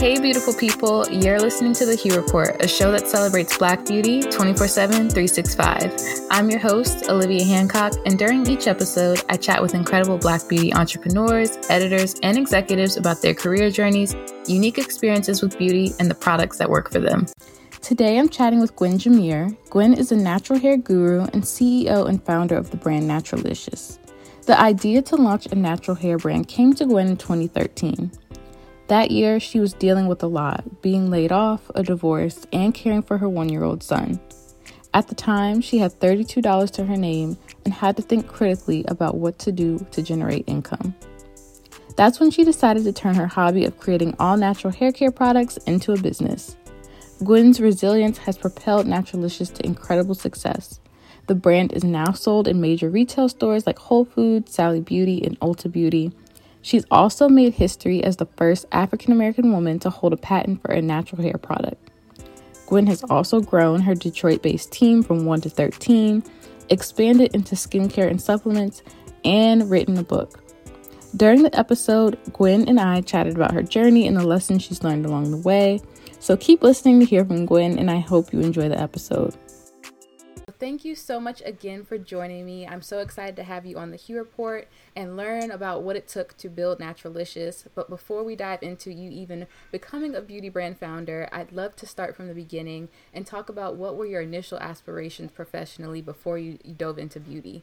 Hey, beautiful people. You're listening to The Hue Report, a show that celebrates Black beauty 24/7, 365. I'm your host, Olivia Hancock, and during each episode, I chat with incredible Black beauty entrepreneurs, editors, and executives about their career journeys, unique experiences with beauty, and the products that work for them. Today, I'm chatting with Gwen Jameer. Gwen is a natural hair guru and CEO and founder of the brand Naturalicious. The idea to launch a natural hair brand came to Gwen in 2013. That year, she was dealing with a lot, being laid off, a divorce, and caring for her 1-year-old son. At the time, she had $32 to her name and had to think critically about what to do to generate income. That's when she decided to turn her hobby of creating all-natural hair care products into a business. Gwen's resilience has propelled Naturalicious to incredible success. The brand is now sold in major retail stores like Whole Foods, Sally Beauty, and Ulta Beauty. She's also made history as the first African-American woman to hold a patent for a natural hair product. Gwen has also grown her Detroit-based team from 1 to 13, expanded into skincare and supplements, and written a book. During the episode, Gwen and I chatted about her journey and the lessons she's learned along the way. So keep listening to hear from Gwen, and I hope you enjoy the episode. Thank you so much again for joining me. I'm so excited to have you on the Hue Report and learn about what it took to build Naturalicious. But before we dive into you even becoming a beauty brand founder, I'd love to start from the beginning and talk about what were your initial aspirations professionally before you dove into beauty.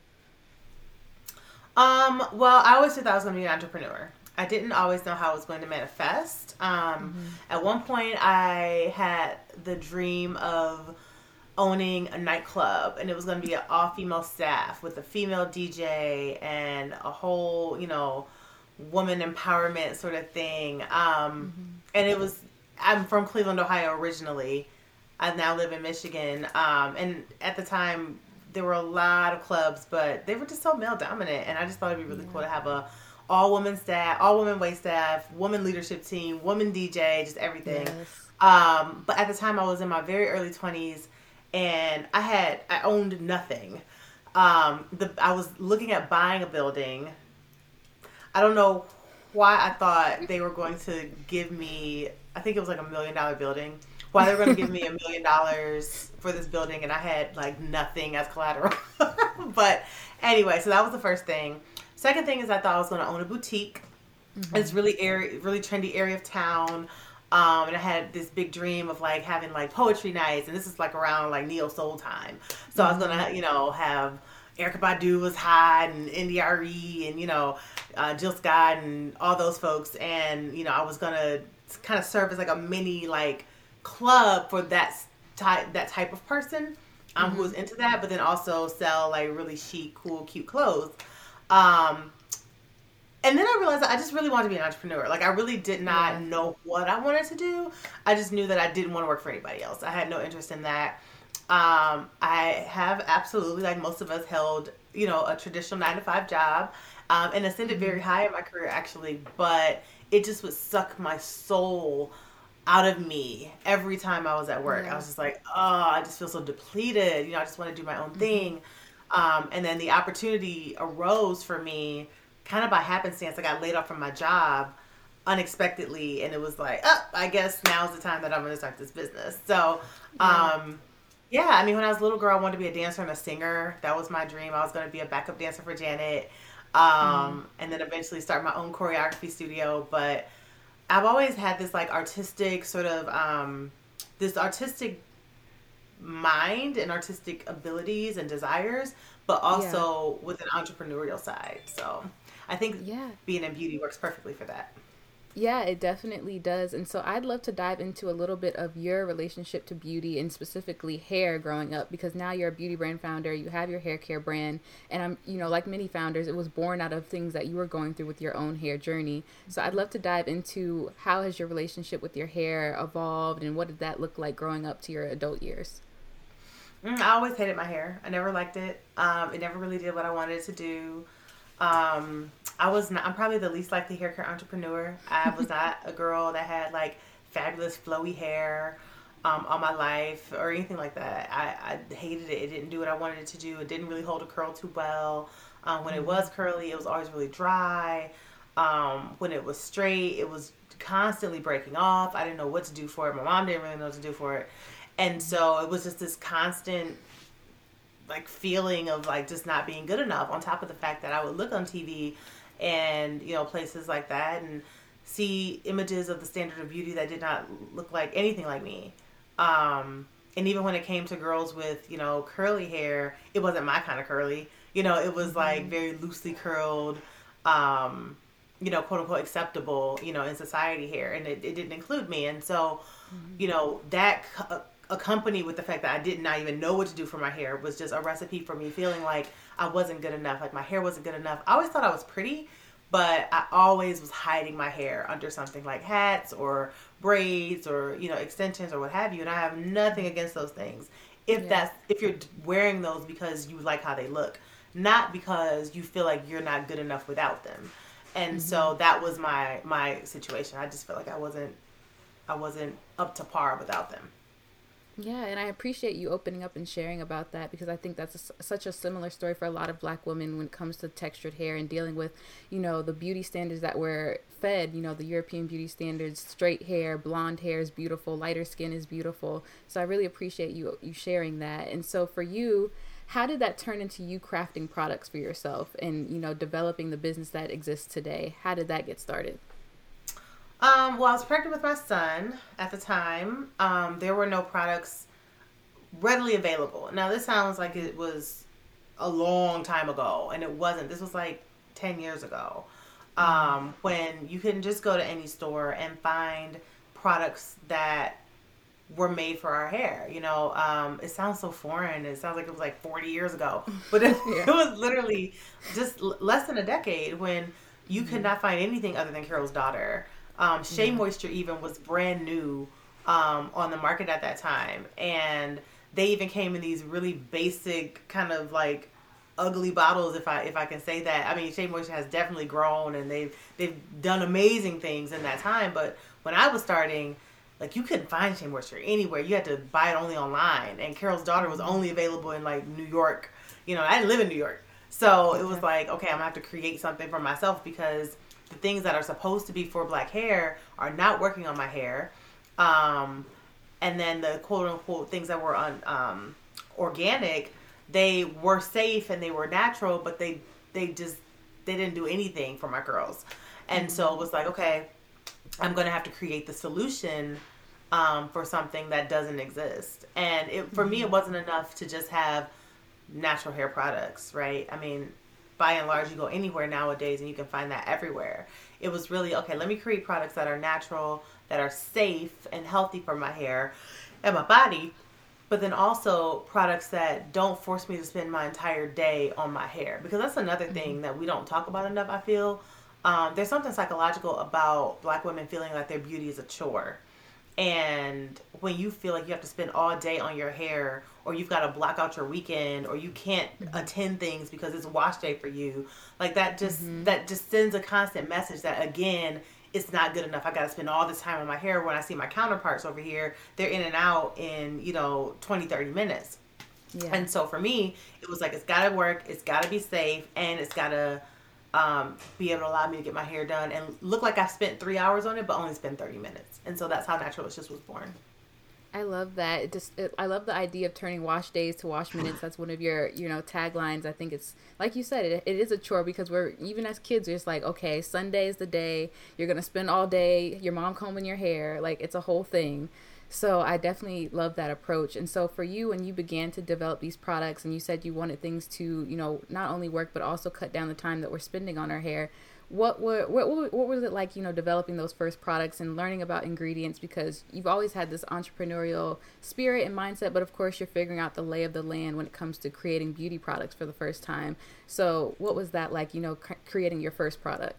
Well, I always thought I was going to be an entrepreneur. I didn't always know how it was going to manifest. At one point, I had the dream of owning a nightclub, and it was going to be an all-female staff with a female DJ and a whole, woman empowerment sort of thing. And it was, I'm from Cleveland, Ohio originally. I now live in Michigan. And at the time, there were a lot of clubs, but they were just so male dominant. And I just thought it'd be really cool to have a all-woman staff, all-women wait staff, woman leadership team, woman DJ, just everything. Yes. But at the time, I was in my very early 20s. And I owned nothing. I was looking at buying a building. I don't know why I thought they were going to give me, I think it was like $1 million building. Why they were going to give me $1 million for this building, and I had like nothing as collateral. But anyway, so that was the first thing. Second thing is I thought I was going to own a boutique. It's really trendy area of town. And I had this big dream of like having like poetry nights, and this is like around like neo soul time. So I was gonna, have Erykah Badu was hot, and NDRE, and Jill Scott, and all those folks, and I was gonna kind of serve as like a mini like club for that type of person, who was into that, but then also sell like really chic, cool, cute clothes. And then I realized that I just really wanted to be an entrepreneur. Like, I really did not know what I wanted to do. I just knew that I didn't want to work for anybody else. I had no interest in that. I have absolutely, like most of us, held, a traditional 9-to-5 job, and ascended very high in my career, actually. But it just would suck my soul out of me every time I was at work. I was just like, oh, I just feel so depleted. I just want to do my own thing. And then the opportunity arose for me kind of by happenstance. I got laid off from my job unexpectedly, and it was like, I guess now's the time that I'm going to start this business. So, when I was a little girl, I wanted to be a dancer and a singer. That was my dream. I was going to be a backup dancer for Janet, and then eventually start my own choreography studio. But I've always had this like artistic sort of, this artistic mind and artistic abilities and desires, but also with an entrepreneurial side. So I think being in beauty works perfectly for that. Yeah, it definitely does. And so I'd love to dive into a little bit of your relationship to beauty and specifically hair growing up, because now you're a beauty brand founder, you have your hair care brand, and I'm, like many founders, it was born out of things that you were going through with your own hair journey. So I'd love to dive into how has your relationship with your hair evolved, and what did that look like growing up to your adult years? I always hated my hair. I never liked it. It never really did what I wanted it to do. I'm probably the least likely hair care entrepreneur. I was not a girl that had like fabulous flowy hair all my life or anything like that. I hated it. It didn't do what I wanted it to do. It didn't really hold a curl too well. When it was curly, it was always really dry. When it was straight, it was constantly breaking off. I didn't know what to do for it. My mom didn't really know what to do for it. And so it was just this constant like feeling of like just not being good enough, on top of the fact that I would look on TV and, you know, places like that and see images of the standard of beauty that did not look like anything like me. And even when it came to girls with, you know, curly hair, it wasn't my kind of curly. You know, it was like very loosely curled, you know, quote unquote acceptable, you know, in society hair. And it didn't include me. And so, you know, that accompanied with the fact that I did not even know what to do for my hair was just a recipe for me feeling like I wasn't good enough. Like my hair wasn't good enough. I always thought I was pretty, but I always was hiding my hair under something like hats or braids or, you know, extensions or what have you. And I have nothing against those things. If you're wearing those because you like how they look, not because you feel like you're not good enough without them. And so that was my situation. I just felt like I wasn't up to par without them. Yeah, and I appreciate you opening up and sharing about that, because I think that's such a similar story for a lot of Black women when it comes to textured hair and dealing with, you know, the beauty standards that we're fed, you know, the European beauty standards. Straight hair, blonde hair is beautiful, lighter skin is beautiful. So I really appreciate you sharing that. And so for you, how did that turn into you crafting products for yourself and, you know, developing the business that exists today? How did that get started? Well, I was pregnant with my son at the time. There were no products readily available. Now, this sounds like it was a long time ago, and it wasn't. This was like 10 years ago, when you couldn't just go to any store and find products that were made for our hair. You know, it sounds so foreign. It sounds like it was like 40 years ago, but it was literally just less than a decade when you could not find anything other than Carol's Daughter. Shea Moisture even was brand new on the market at that time, and they even came in these really basic kind of like ugly bottles, if I can say that. I mean, Shea Moisture has definitely grown, and they've done amazing things in that time. But when I was starting, like, you couldn't find Shea Moisture anywhere. You had to buy it only online, and Carol's Daughter was only available in like New York. You know, I didn't live in New York, so it was like, okay, I'm gonna have to create something for myself, because the things that are supposed to be for Black hair are not working on my hair. And then the quote unquote things that were on organic, they were safe and they were natural, but they didn't do anything for my girls. And so it was like, okay, I'm going to have to create the solution for something that doesn't exist. And for me, it wasn't enough to just have natural hair products, right? I mean, by and large, you go anywhere nowadays and you can find that everywhere. It was really, okay, let me create products that are natural, that are safe and healthy for my hair and my body, but then also products that don't force me to spend my entire day on my hair. Because that's another thing that we don't talk about enough, I feel. There's something psychological about Black women feeling like their beauty is a chore. And when you feel like you have to spend all day on your hair, or you've got to block out your weekend, or you can't attend things because it's wash day for you, like that just sends a constant message that, again, it's not good enough. I got to spend all this time on my hair when I see my counterparts over here, they're in and out in, 20, 30 minutes. Yeah. And so for me, it was like, it's got to work, it's got to be safe, and it's got to be able to allow me to get my hair done and look like I spent 3 hours on it, but only spent 30 minutes. And so that's how Naturalicious was born. I love that. I love the idea of turning wash days to wash minutes. That's one of your, taglines. I think it's, like you said, it is a chore, because even as kids, we're just like, okay, Sunday is the day. You're going to spend all day, your mom combing your hair. Like, it's a whole thing. So I definitely love that approach. And so for you, when you began to develop these products and you said you wanted things to, not only work, but also cut down the time that we're spending on our hair, what was it like, developing those first products and learning about ingredients? Because you've always had this entrepreneurial spirit and mindset, but of course you're figuring out the lay of the land when it comes to creating beauty products for the first time. So what was that like, creating your first product?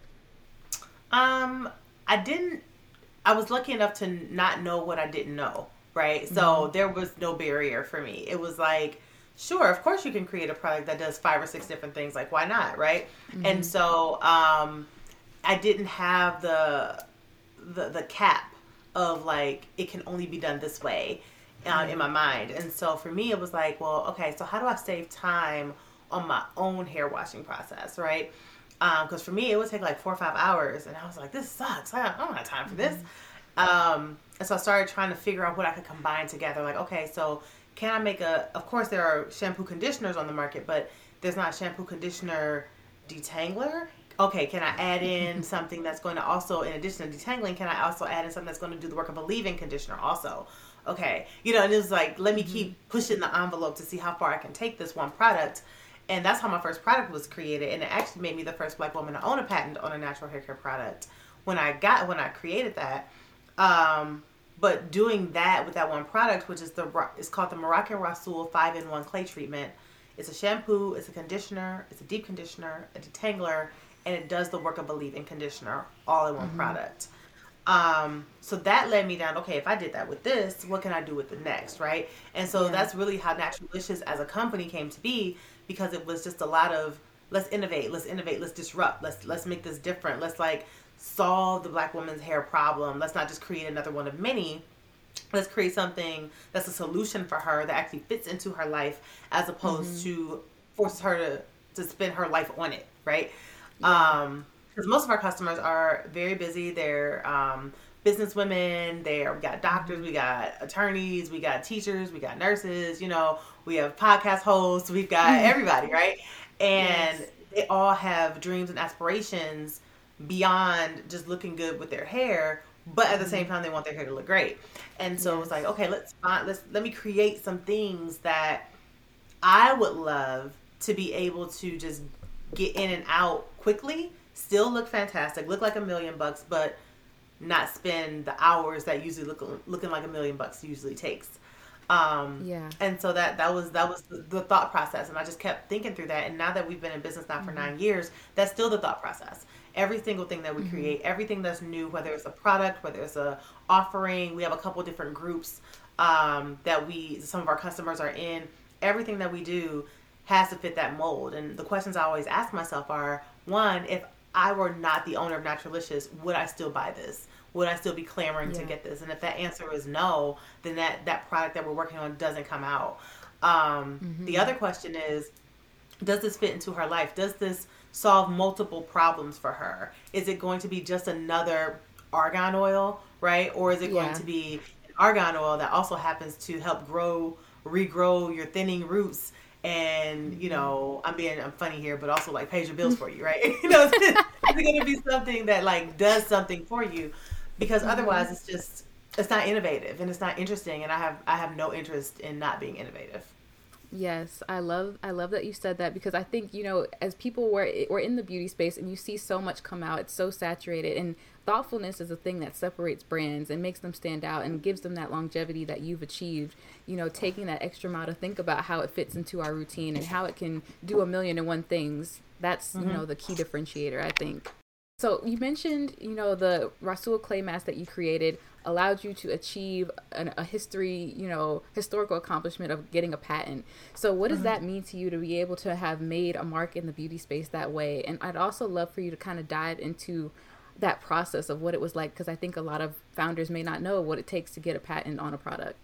I was lucky enough to not know what I didn't know, right? So there was no barrier for me. It was like, sure, of course you can create a product that does 5 or 6 different things. Like, why not, right? And so I didn't have the cap of like, it can only be done this way in my mind. And so for me, it was like, well, okay, so how do I save time on my own hair washing process, right? Because for me, it would take like 4 or 5 hours. And I was like, this sucks. I don't have time for this. And so I started trying to figure out what I could combine together. Like, okay, so can I make of course there are shampoo conditioners on the market, but there's not shampoo conditioner detangler. Okay, can I add in something that's going to also, in addition to detangling, can I also add in something that's going to do the work of a leave-in conditioner also? Okay, and it was like, let me keep pushing the envelope to see how far I can take this one product. And that's how my first product was created. And it actually made me the first Black woman to own a patent on a natural hair care product when I created that. But doing that with that one product, which is it's called the Moroccan Rasoul 5-in-1 Clay Treatment. It's a shampoo, it's a conditioner, it's a deep conditioner, a detangler, and it does the work of a leave-in conditioner all in one product. So that led me down, okay, if I did that with this, what can I do with the next, right? And so that's really how Naturalicious as a company came to be, because it was just a lot of, let's innovate, let's disrupt, let's make this different, let's like solve the Black woman's hair problem. Let's not just create another one of many. Let's create something that's a solution for her that actually fits into her life, as opposed to forces her to spend her life on it, right? Because most of our customers are very busy. They're business women. We got doctors, we got attorneys, we got teachers, we got nurses. We have podcast hosts. We've got everybody, right? And they all have dreams and aspirations beyond just looking good with their hair, but at the same time they want their hair to look great. And so it's like, okay, let me create some things that I would love to be able to just get in and out quickly, still look fantastic, look like $1 million, but not spend the hours that usually looking like $1 million usually takes. And so that was the thought process, and I just kept thinking through that. And now that we've been in business now for 9 years, that's still the thought process. Every single thing that we create, everything that's new, whether it's a product, whether it's a offering, we have a couple different groups that some of our customers are in. Everything that we do has to fit that mold. And the questions I always ask myself are, one, if I were not the owner of Naturalicious, would I still buy this? Would I still be clamoring to get this? And if that answer is no, then that product that we're working on doesn't come out. The other question is, does this fit into her life? Does this solve multiple problems for her? Is it going to be just another argan oil, right? Or is it going to be an argan oil that also happens to help regrow your thinning roots? And, I'm funny here, but also like pays your bills for you, right? Is it going to be something that like does something for you? Because otherwise it's not innovative and it's not interesting. And I have no interest in not being innovative. Yes, I love that you said that, because I think, as people were in the beauty space and you see so much come out, it's so saturated, and thoughtfulness is a thing that separates brands and makes them stand out and gives them that longevity that you've achieved, taking that extra mile to think about how it fits into our routine and how it can do 1,000,001 things. That's, the key differentiator, I think. So you mentioned, the Rasoul clay mask that you created allowed you to achieve a historical accomplishment of getting a patent. So what does that mean to you to be able to have made a mark in the beauty space that way? And I'd also love for you to kind of dive into that process of what it was like, because I think a lot of founders may not know what it takes to get a patent on a product.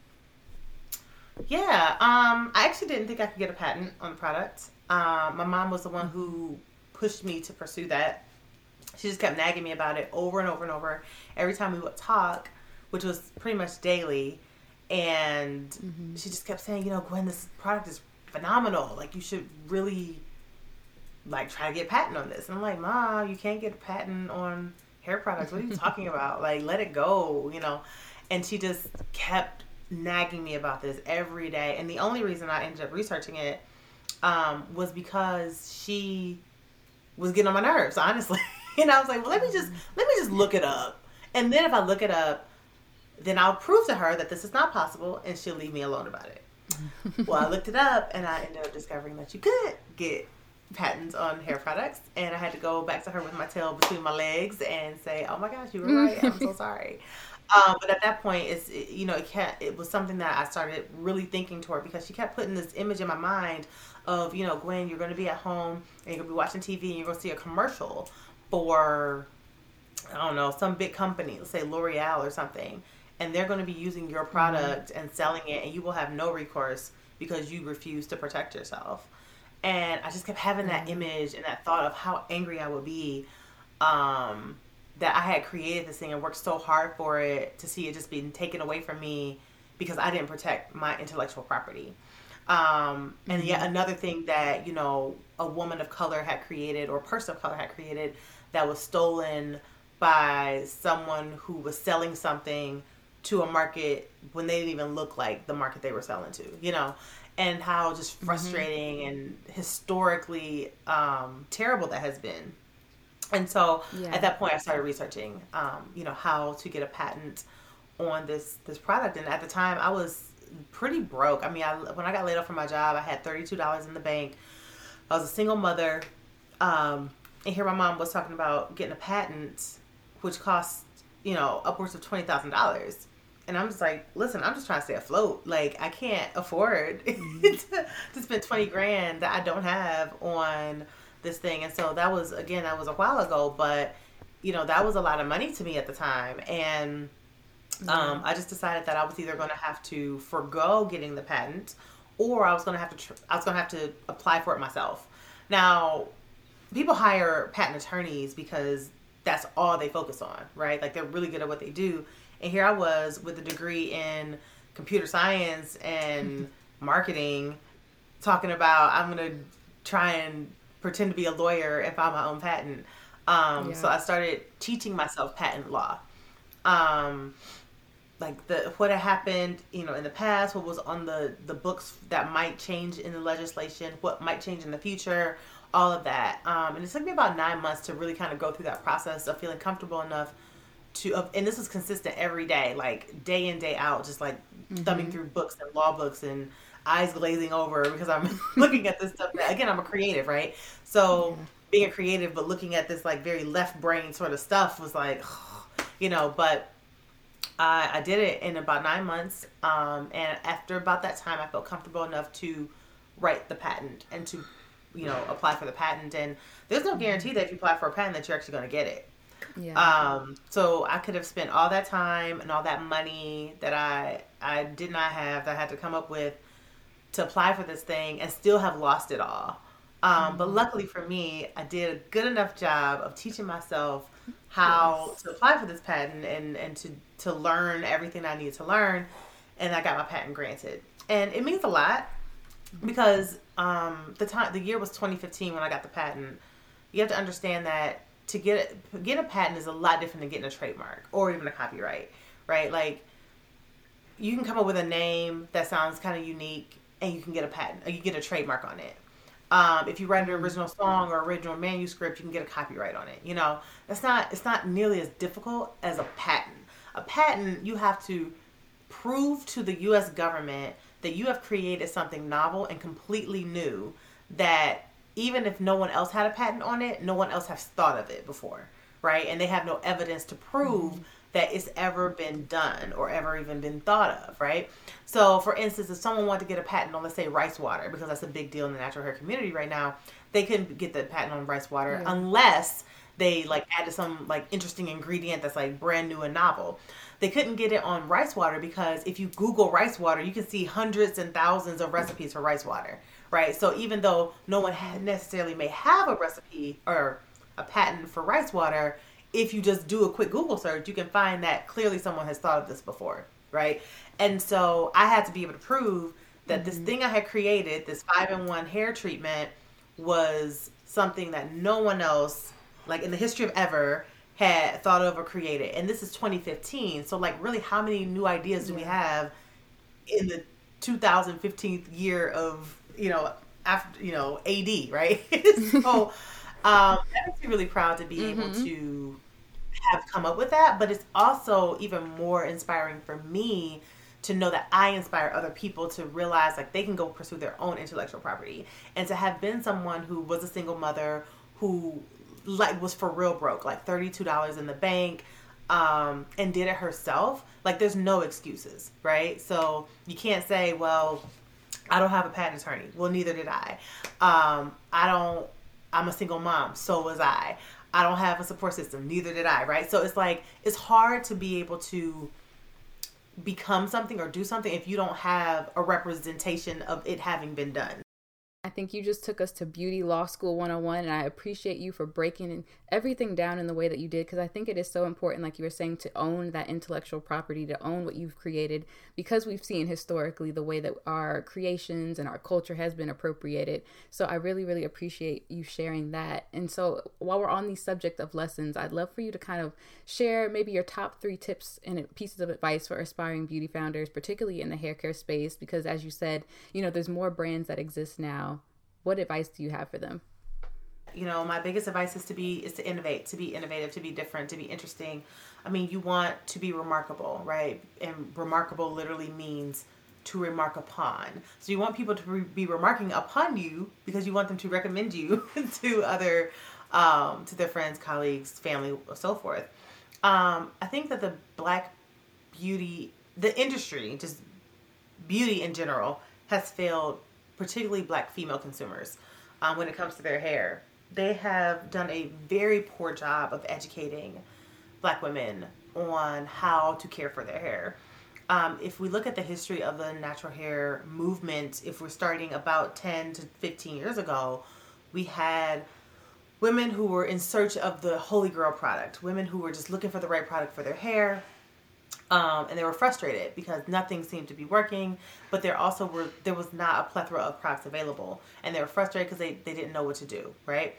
Yeah, I actually didn't think I could get a patent on the product. My mom was the one who pushed me to pursue that. She just kept nagging me about it over and over and over. Every time we would talk, which was pretty much daily. And she just kept saying, Gwen, this product is phenomenal. Like, you should really, like, try to get a patent on this. And I'm like, Mom, you can't get a patent on hair products. What are you talking about? Like, let it go, And she just kept nagging me about this every day. And the only reason I ended up researching it was because she was getting on my nerves, honestly. And I was like, well, let me just look it up. And then if I look it up, then I'll prove to her that this is not possible, and she'll leave me alone about it. Well, I looked it up, and I ended up discovering that you could get patents on hair products. And I had to go back to her with my tail between my legs and say, oh my gosh, you were right. I'm so sorry. But at that point, it was something that I started really thinking toward, because she kept putting this image in my mind of, Gwen, you're going to be at home and you're going to be watching TV and you're going to see a commercial for, I don't know, some big company, let's say L'Oreal or something, and they're going to be using your product and selling it, and you will have no recourse because you refuse to protect yourself. And I just kept having that image and that thought of how angry I would be, that I had created this thing and worked so hard for it, to see it just being taken away from me because I didn't protect my intellectual property. And yet another thing that, you know, a woman of color had created, or a person of color had created, that was stolen by someone who was selling something to a market when they didn't even look like the market they were selling to, you know, and how just frustrating and historically terrible that has been. And so at that point I started researching, you know, how to get a patent on this product. And at the time I was pretty broke. I mean, when I got laid off from my job, I had $32 in the bank. I was a single mother. And here my mom was talking about getting a patent, which costs, you know, upwards of $20,000. And I'm just like, listen, I'm just trying to stay afloat. Like, I can't afford to spend 20 grand that I don't have on this thing. And so that was a while ago, but, you know, that was a lot of money to me at the time. And I just decided that I was either going to have to forgo getting the patent, or I was going to have to apply for it myself. Now, people hire patent attorneys because that's all they focus on, right? Like, they're really good at what they do. And here I was with a degree in computer science and marketing, talking about I'm going to try and pretend to be a lawyer and file my own patent. So I started teaching myself patent law. Like what had happened, you know, in the past, what was on the books that might change in the legislation, what might change in the future, all of that. And it took me about 9 months to really kind of go through that process of feeling comfortable enough and this was consistent every day, like day in, day out, just like thumbing through books and law books and eyes glazing over because I'm looking at this stuff. Again, I'm a creative, right? So being a creative, but looking at this like very left brain sort of stuff was like, you know, but I did it in about 9 months. And after about that time, I felt comfortable enough to write the patent and to, you know, apply for the patent. And there's no guarantee that if you apply for a patent that you're actually going to get it. So I could have spent all that time and all that money that I did not have, that I had to come up with to apply for this thing, and still have lost it all. But luckily for me, I did a good enough job of teaching myself how to apply for this patent and to learn everything I needed to learn. And I got my patent granted. And it means a lot because the year was 2015 when I got the patent. You have to understand that to get a patent is a lot different than getting a trademark or even a copyright, right? Like, you can come up with a name that sounds kind of unique and you can get a patent, or you get a trademark on it. If you write an original song or original manuscript, you can get a copyright on it. You know, it's not nearly as difficult as a patent. A patent, you have to prove to the U.S. government that you have created something novel and completely new, that even if no one else had a patent on it, no one else has thought of it before, right? And they have no evidence to prove that it's ever been done or ever even been thought of, right? So, for instance, if someone wanted to get a patent on, let's say, rice water, because that's a big deal in the natural hair community right now, they couldn't get the patent on rice water unless they, like, added some, like, interesting ingredient that's, like, brand new and novel. They couldn't get it on rice water because if you Google rice water, you can see hundreds and thousands of recipes for rice water, right? So even though no one necessarily may have a recipe or a patent for rice water, if you just do a quick Google search, you can find that clearly someone has thought of this before, right? And so I had to be able to prove that this thing I had created, this 5-in-1 hair treatment, was something that no one else, like in the history of ever, had thought of or created. And this is 2015. So, like, really, how many new ideas do we have in the 2015 year of, you know, after, you know, AD, right? So, that makes me really proud to be able to have come up with that. But it's also even more inspiring for me to know that I inspire other people to realize, like, they can go pursue their own intellectual property. And to have been someone who was a single mother who, like, was for real broke, like $32 in the bank, and did it herself, like, there's no excuses, right? So you can't say, well, I don't have a patent attorney. Well, neither did I. I'm a single mom. So was I. I don't have a support system. Neither did I, right? So it's like, it's hard to be able to become something or do something if you don't have a representation of it having been done. I think you just took us to Beauty Law School 101, and I appreciate you for breaking everything down in the way that you did, because I think it is so important, like you were saying, to own that intellectual property, to own what you've created, because we've seen historically the way that our creations and our culture has been appropriated. So I really, really appreciate you sharing that. And so while we're on the subject of lessons, I'd love for you to kind of share maybe your top 3 tips and pieces of advice for aspiring beauty founders, particularly in the hair care space, because as you said, there's more brands that exist now. What advice do you have for them? My biggest advice is to innovate, to be innovative, to be different, to be interesting. I mean, you want to be remarkable, right? And remarkable literally means to remark upon. So you want people to be remarking upon you because you want them to recommend you to other, to their friends, colleagues, family, so forth. I think that the Black beauty, the industry, just beauty in general, has failed, particularly Black female consumers, when it comes to their hair. They have done a very poor job of educating Black women on how to care for their hair. If we look at the history of the natural hair movement, if we're starting about 10 to 15 years ago, we had women who were in search of the holy grail product, women who were just looking for the right product for their hair. And they were frustrated because nothing seemed to be working, but there was not a plethora of products available, and they were frustrated because they didn't know what to do, right?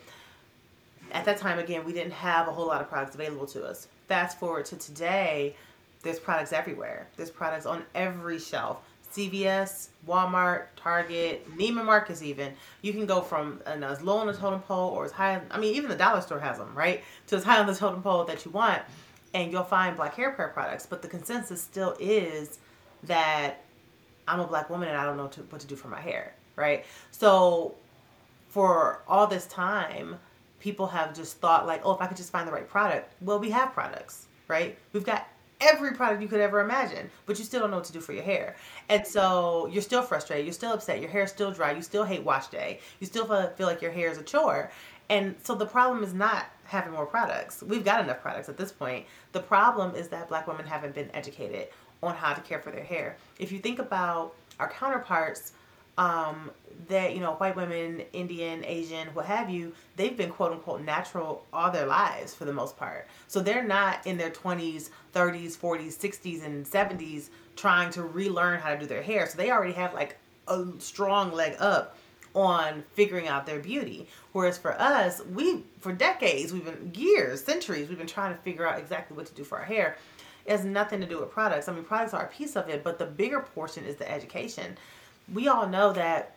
At that time, again, we didn't have a whole lot of products available to us. Fast forward to today, there's products everywhere. There's products on every shelf. CVS, Walmart, Target, Neiman Marcus even. You can go from as low on the totem pole or as high, even the dollar store has them, right? To as high on the totem pole that you want. And you'll find Black hair care products, but the consensus still is that I'm a Black woman and I don't know what to do for my hair, right? So for all this time, people have just thought like, oh, if I could just find the right product. Well, we have products, right? We've got every product you could ever imagine, but you still don't know what to do for your hair. And so you're still frustrated. You're still upset. Your hair's still dry. You still hate wash day. You still feel like your hair is a chore. And so the problem is not having more products. We've got enough products at this point. The problem is that Black women haven't been educated on how to care for their hair. If you think about our counterparts, that, white women, Indian, Asian, what have you, they've been quote unquote natural all their lives for the most part. So they're not in their 20s, 30s, 40s, 60s, and 70s trying to relearn how to do their hair. So they already have like a strong leg up on figuring out their beauty. Whereas for us, for decades, years, centuries, we've been trying to figure out exactly what to do for our hair. It has nothing to do with products. Products are a piece of it, but the bigger portion is the education. We all know that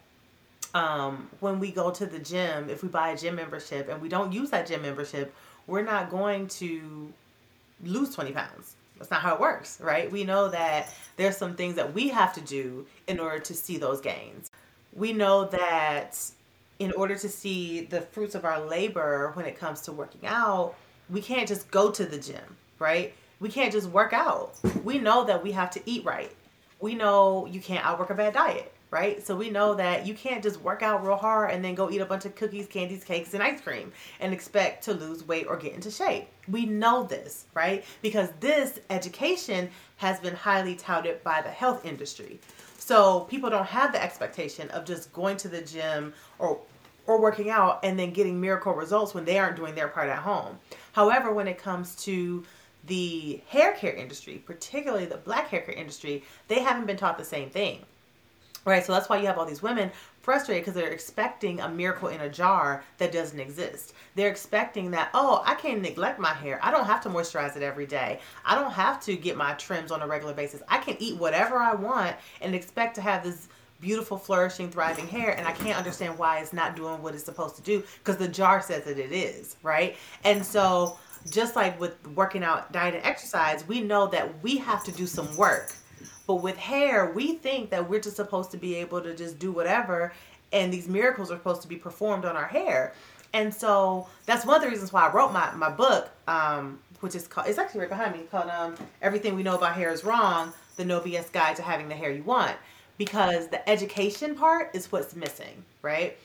when we go to the gym, if we buy a gym membership and we don't use that gym membership, we're not going to lose 20 pounds. That's not how it works, right? We know that there's some things that we have to do in order to see those gains. We know that in order to see the fruits of our labor when it comes to working out, we can't just go to the gym, right? We can't just work out. We know that we have to eat right. We know you can't outwork a bad diet, right? So we know that you can't just work out real hard and then go eat a bunch of cookies, candies, cakes, and ice cream and expect to lose weight or get into shape. We know this, right? Because this education has been highly touted by the health industry. So people don't have the expectation of just going to the gym or working out and then getting miracle results when they aren't doing their part at home. However, when it comes to the hair care industry, particularly the Black hair care industry, they haven't been taught the same thing. Right? So that's why you have all these women frustrated because they're expecting a miracle in a jar that doesn't exist. They're expecting that, oh, I can't neglect my hair. I don't have to moisturize it every day. I don't have to get my trims on a regular basis. I can eat whatever I want and expect to have this beautiful, flourishing, thriving hair, and I can't understand why it's not doing what it's supposed to do because the jar says that it is, right? And so just like with working out, diet, and exercise, we know that we have to do some work. But with hair, we think that we're just supposed to be able to just do whatever, and these miracles are supposed to be performed on our hair. And so that's one of the reasons why I wrote my book, which is called, it's actually right behind me, called Everything We Know About Hair Is Wrong, The No BS Guide to Having the Hair You Want. Because the education part is what's missing, right?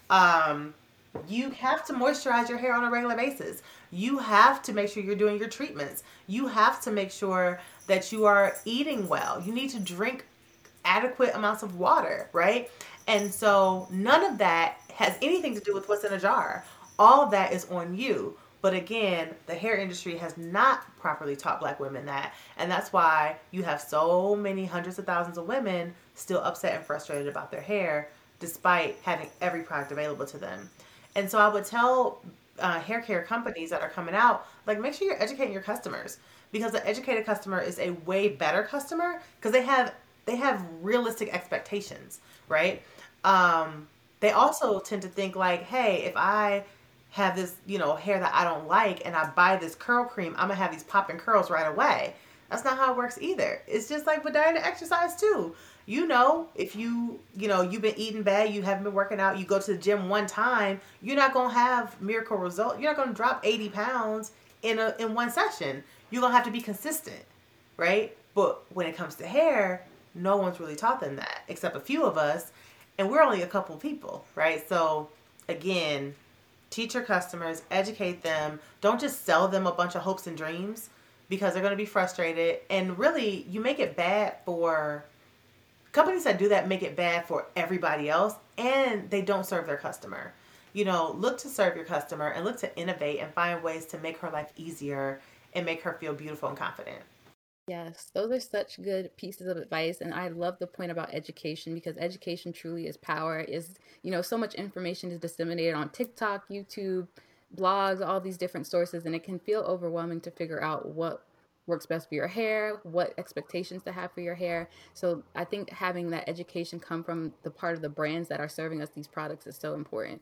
You have to moisturize your hair on a regular basis. You have to make sure you're doing your treatments. You have to make sure that you are eating well. You need to drink adequate amounts of water, right? And so none of that has anything to do with what's in a jar. All of that is on you. But again, the hair industry has not properly taught Black women that. And that's why you have so many hundreds of thousands of women still upset and frustrated about their hair, despite having every product available to them. And so I would tell hair care companies that are coming out, like, make sure you're educating your customers, because the educated customer is a way better customer because they have realistic expectations, right? They also tend to think like, hey, if I have this, hair that I don't like and I buy this curl cream, I'm gonna have these popping curls right away. That's not how it works either. It's just like with diet and exercise too. If you've been eating bad, you haven't been working out, you go to the gym one time, you're not gonna have miracle results. You're not gonna drop 80 pounds in one session. You're gonna have to be consistent, right? But when it comes to hair, no one's really taught them that except a few of us, and we're only a couple people, right? So again, teach your customers, educate them. Don't just sell them a bunch of hopes and dreams, because they're going to be frustrated. And really, you make it bad for companies that do that, make it bad for everybody else, and they don't serve their customer. Look to serve your customer and look to innovate and find ways to make her life easier and make her feel beautiful and confident. Yes, those are such good pieces of advice. And I love the point about education, because education truly is power. So much information is disseminated on TikTok, YouTube, blogs, all these different sources, and it can feel overwhelming to figure out what works best for your hair, what expectations to have for your hair. So I think having that education come from the part of the brands that are serving us these products is so important.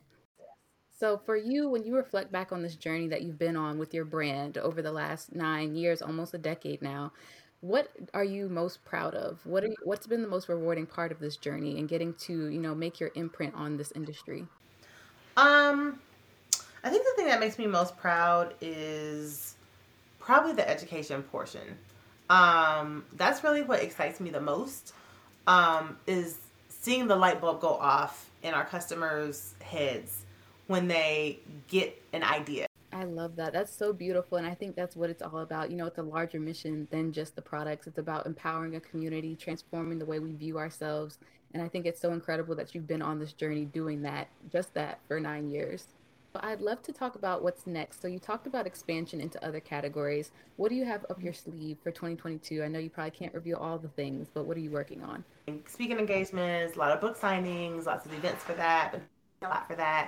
So for you, when you reflect back on this journey that you've been on with your brand over the last 9 years, almost a decade now, what are you most proud of? What's been the most rewarding part of this journey and getting to, make your imprint on this industry? I think the thing that makes me most proud is probably the education portion. That's really what excites me the most, is seeing the light bulb go off in our customers' heads when they get an idea. I love that. That's so beautiful. And I think that's what it's all about. It's a larger mission than just the products. It's about empowering a community, transforming the way we view ourselves. And I think it's so incredible that you've been on this journey doing that, just that, for 9 years. I'd love to talk about what's next. So you talked about expansion into other categories. What do you have up your sleeve for 2022? I know you probably can't reveal all the things, but what are you working on? Speaking engagements, a lot of book signings, lots of events for that, but a lot for that.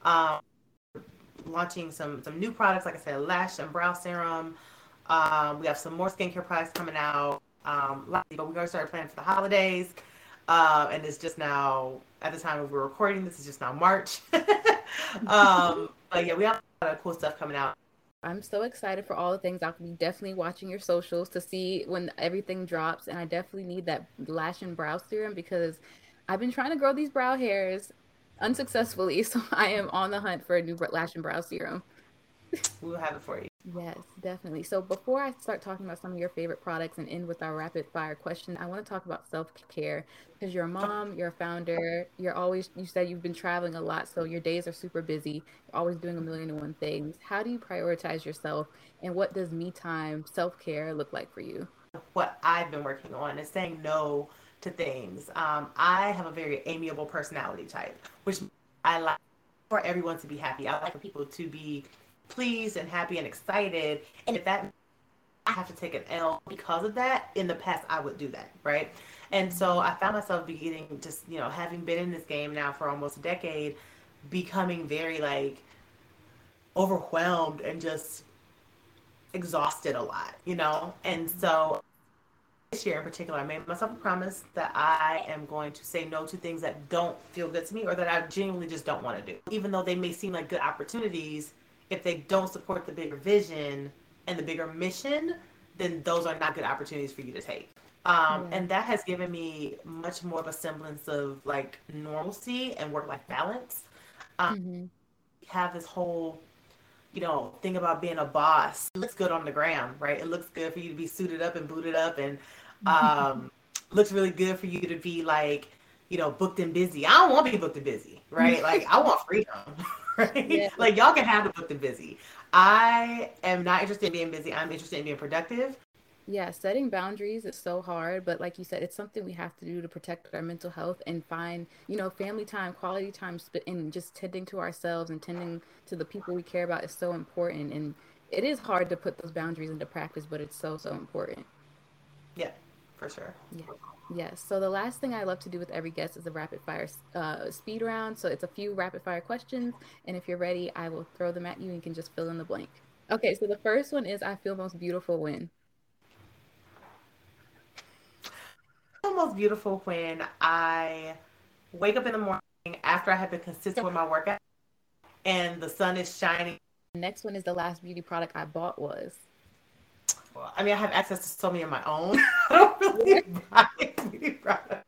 Launching some new products, like I said, lash and brow serum. We have some more skincare products coming out. But we're going to start planning for the holidays. And it's just now, at the time of we're recording, this is just now March. But yeah, we have a lot of cool stuff coming out. I'm so excited for all the things. I'll be definitely watching your socials to see when everything drops. And I definitely need that lash and brow serum, because I've been trying to grow these brow hairs unsuccessfully. So I am on the hunt for a new lash and brow serum. We'll have it for you. Yes, definitely. So before I start talking about some of your favorite products and end with our rapid fire question, I want to talk about self-care, because you're a mom, you're a founder, you said you've been traveling a lot, so your days are super busy. You're always doing a million and one things. How do you prioritize yourself, and what does me time self-care look like for you? What I've been working on is saying no to things. I have a very amiable personality type, which I like for everyone to be happy. I like for people to be pleased and happy and excited. And if that I have to take an L because of that, in the past I would do that, right? And so I found myself beginning, just having been in this game now for almost a decade, becoming very overwhelmed and just exhausted a lot, And so this year in particular, I made myself a promise that I am going to say no to things that don't feel good to me, or that I genuinely just don't want to do. Even though they may seem like good opportunities, if they don't support the bigger vision and the bigger mission, then those are not good opportunities for you to take. And that has given me much more of a semblance of normalcy and work-life balance. Have this whole, thing about being a boss. It looks good on the ground, right? It looks good for you to be suited up and booted up, and looks really good for you to be booked and busy. I don't want to be booked and busy, right? I want freedom, right? Yeah. Y'all can have the booked and busy. I am not interested in being busy. I'm interested in being productive. Yeah, setting boundaries is so hard, but like you said, it's something we have to do to protect our mental health and find, family time, quality time, and just tending to ourselves and tending to the people we care about is so important. And it is hard to put those boundaries into practice, but it's so, so important. Yeah, for sure. Yeah. Yes. So the last thing I love to do with every guest is a rapid fire speed round. So it's a few rapid fire questions. And if you're ready, I will throw them at you and you can just fill in the blank. Okay. So the first one is I feel most beautiful when. Most beautiful when I wake up in the morning after I have been consistent with my workout and the sun is shining. The next one is the last beauty product I bought was. Well, I mean, I have access to so many of my own. I don't really buy beauty products.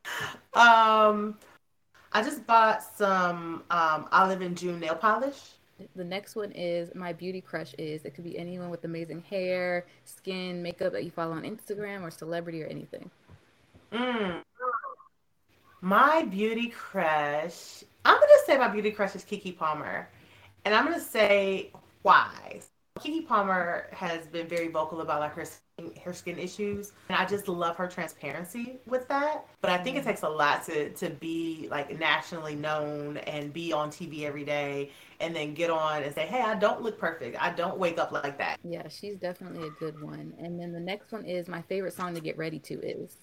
I just bought some Olive and June nail polish. The next one is my beauty crush is. It could be anyone with amazing hair, skin, makeup that you follow on Instagram or celebrity or anything. Mm. My beauty crush, I'm going to say my beauty crush is Keke Palmer. And I'm going to say why. Keke Palmer has been very vocal about like her skin issues, and I just love her transparency with that. But I think it takes a lot to be like nationally known and be on TV every day and then get on and say, hey, I don't look perfect. I don't wake up like that. Yeah, she's definitely a good one. And then the next one is my favorite song to get ready to is.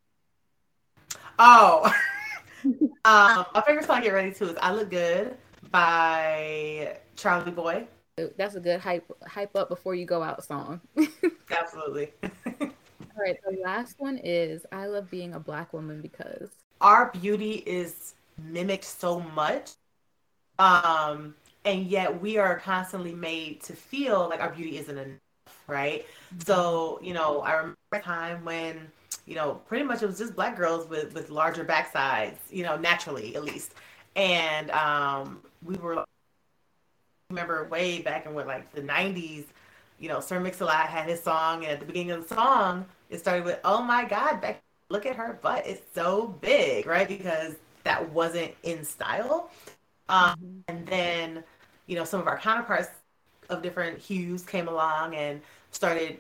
Oh, my favorite song to get ready to is I Look Good by Charlie Boy. That's a good hype up before you go out song. Absolutely. All right, the last one is I love being a Black woman because our beauty is mimicked so much. And yet we are constantly made to feel like our beauty isn't enough, right? Mm-hmm. So, I remember a time when, pretty much it was just Black girls with larger backsides, naturally at least. And we were, remember way back in like the 90s, Sir Mix-a-Lot had his song, and at the beginning of the song, it started with, oh my God, Becky, look at her butt, it's so big, right? Because that wasn't in style. And then, some of our counterparts of different hues came along and started,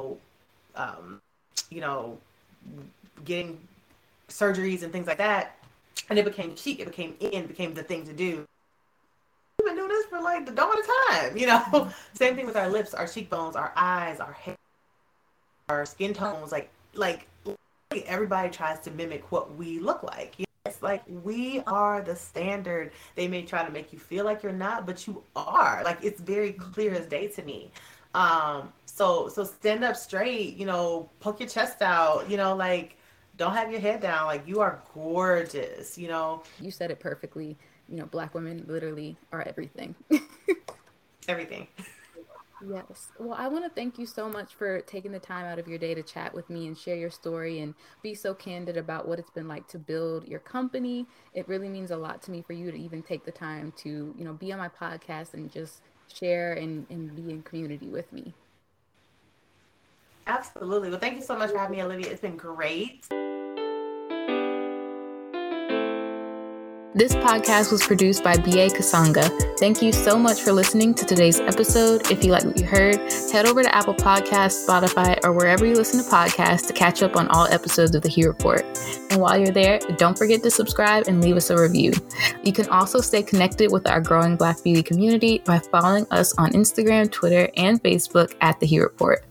getting surgeries and things like that. And it became chic, it became the thing to do. We've been doing this for like the dawn of time, Same thing with our lips, our cheekbones, our eyes, our hair, our skin tones. Like everybody tries to mimic what we look like. It's like we are the standard. They may try to make you feel like you're not, but you are. Like it's very clear as day to me. So stand up straight. Poke your chest out. Like don't have your head down. Like you are gorgeous. You said it perfectly. Black women literally are everything. Everything. Yes. Well, I want to thank you so much for taking the time out of your day to chat with me and share your story and be so candid about what it's been like to build your company. It really means a lot to me for you to even take the time to, be on my podcast and just share and be in community with me. Absolutely. Well, thank you so much for having me, Olivia. It's been great. This podcast was produced by B.A. Kasanga. Thank you so much for listening to today's episode. If you like what you heard, head over to Apple Podcasts, Spotify, or wherever you listen to podcasts to catch up on all episodes of The He Report. And while you're there, don't forget to subscribe and leave us a review. You can also stay connected with our growing Black beauty community by following us on Instagram, Twitter, and Facebook at The He Report.